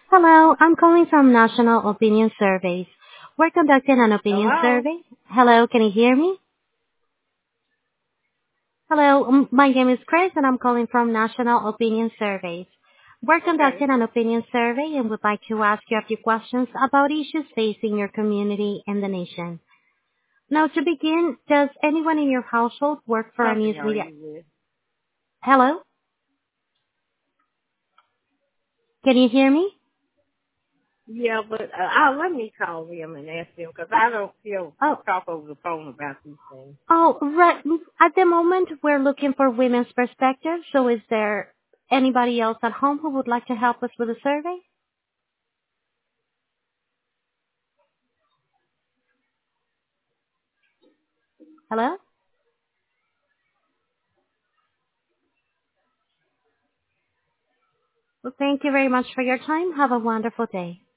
Hello, I'm calling from National Opinion Surveys. We're conducting an opinion Hello? survey. Hello, can you hear me? Hello, my name is Chris and I'm calling from National Opinion Surveys. We're Okay. conducting an opinion survey and would like to ask you a few questions about issues facing your community and the nation. Now to begin, does anyone in your household work What for a news company are media? you with? Hello, can you hear me? Yeah, but let me call them and ask them because I don't feel Oh, talk over the phone about these things. Oh, right. At the moment, we're looking for women's perspective. So is there anybody else at home who would like to help us with the survey? Hello? Well, thank you very much for your time. Have a wonderful day.